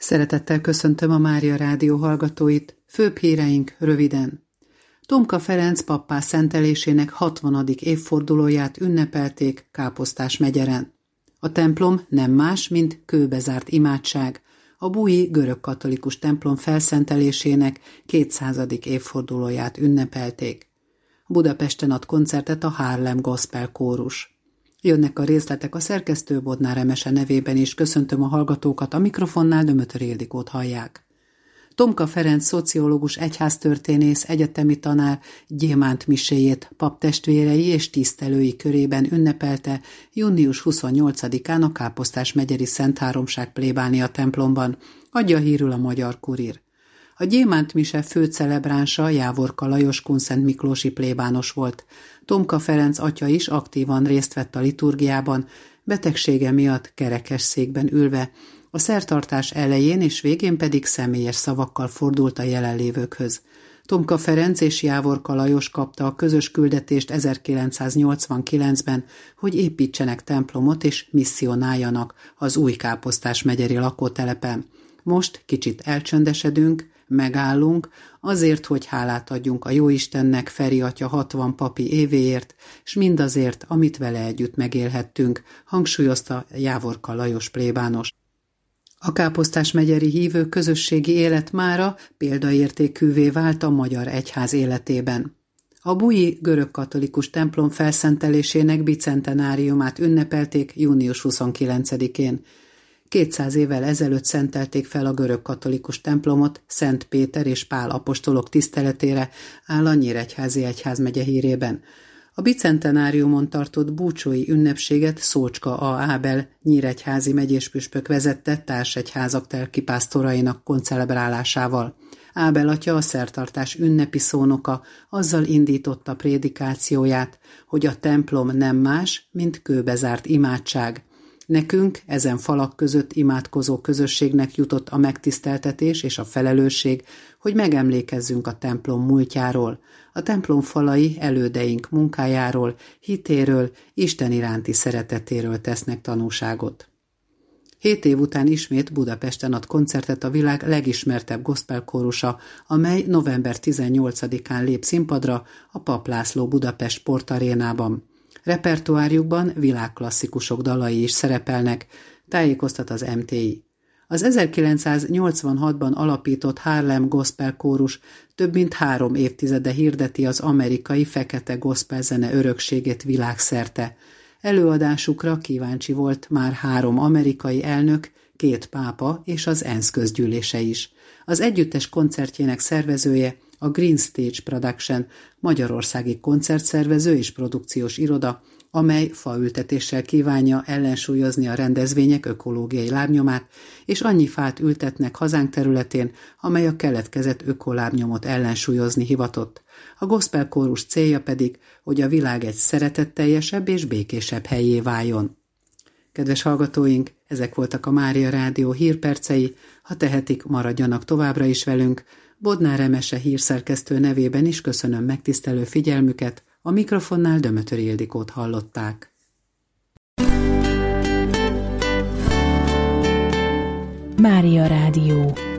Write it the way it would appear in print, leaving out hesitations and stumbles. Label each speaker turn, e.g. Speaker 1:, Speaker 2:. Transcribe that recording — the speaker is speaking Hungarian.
Speaker 1: Szeretettel köszöntöm a Mária Rádió hallgatóit, főbb híreink röviden. Tomka Ferenc pappá szentelésének 60. évfordulóját ünnepelték Káposztás megyeren. A templom nem más, mint kőbezárt imádság, a bújai görögkatolikus templom felszentelésének 200. évfordulóját ünnepelték. Budapesten ad koncertet a Harlem Gospel Kórus. Jönnek a részletek, a szerkesztő Bodnár Emese nevében is köszöntöm a hallgatókat, a mikrofonnál Dömötör Ildikót hallják. Tomka Ferenc szociológus, egyháztörténész, egyetemi tanár gyémánt miséjét paptestvérei és tisztelői körében ünnepelte június 28-án a Káposztás megyeri Szent Háromság plébánia templomban, adja hírül a Magyar Kurír. A gyémánt mise főcelebránsa Jávorka Lajos kunszent miklósi plébános volt. Tomka Ferenc atya is aktívan részt vett a liturgiában, betegsége miatt kerekesszékben ülve, a szertartás elején és végén pedig személyes szavakkal fordult a jelenlévőkhöz. Tomka Ferenc és Jávorka Lajos kapta a közös küldetést 1989-ben, hogy építsenek templomot és misszionáljanak az új Káposztás megyeri lakótelepen. Most kicsit elcsöndesedünk, megállunk, azért, hogy hálát adjunk a Jóistennek Feri atya 60 papi évéért, s mindazért, amit vele együtt megélhettünk, hangsúlyozta Jávorka Lajos plébános. A Káposztás megyeri hívő közösségi élet mára példaértékűvé vált a magyar egyház életében. A bújai görögkatolikus templom felszentelésének bicentenáriumát ünnepelték június 29-én. 200 évvel ezelőtt szentelték fel a görögkatolikus templomot Szent Péter és Pál apostolok tiszteletére, áll a Nyíregyházi egyházmegye hírében. A bicentenáriumon tartott búcsúi ünnepséget Szócska A. Ábel nyíregyházi megyéspüspök vezette társegyházak telkipásztorainak koncelebrálásával. Ábel atya, a szertartás ünnepi szónoka, azzal indította prédikációját, hogy a templom nem más, mint kőbezárt imádság. Nekünk ezen falak között imádkozó közösségnek jutott a megtiszteltetés és a felelősség, hogy megemlékezzünk a templom múltjáról, a templom falai elődeink munkájáról, hitéről, Isten iránti szeretetéről tesznek tanúságot. 7 év után ismét Budapesten ad koncertet a világ legismertebb gospelkórusa, amely november 18-án lép színpadra a Papp László Budapest Sportarénában. Repertoárjukban világklasszikusok dalai is szerepelnek, tájékoztat az MTI. Az 1986-ban alapított Harlem Gospel Kórus több mint 3 évtizede hirdeti az amerikai fekete gospel zene örökségét világszerte. Előadásukra kíváncsi volt már 3 amerikai elnök, 2 pápa és az ENSZ közgyűlése is. Az együttes koncertjének szervezője a Green Stage Production, magyarországi koncertszervező és produkciós iroda, amely faültetéssel kívánja ellensúlyozni a rendezvények ökológiai lábnyomát, és annyi fát ültetnek hazánk területén, amely a keletkezett ökolábnyomot ellensúlyozni hivatott. A gospel kórus célja pedig, hogy a világ egy szeretetteljesebb és békésebb hellyé váljon. Kedves hallgatóink, ezek voltak a Mária Rádió hírpercei, ha tehetik, maradjanak továbbra is velünk. Bodnár Emese hírszerkesztő nevében is köszönöm megtisztelő figyelmüket, a mikrofonnál Dömötör Ildikót hallották.
Speaker 2: Mária Rádió.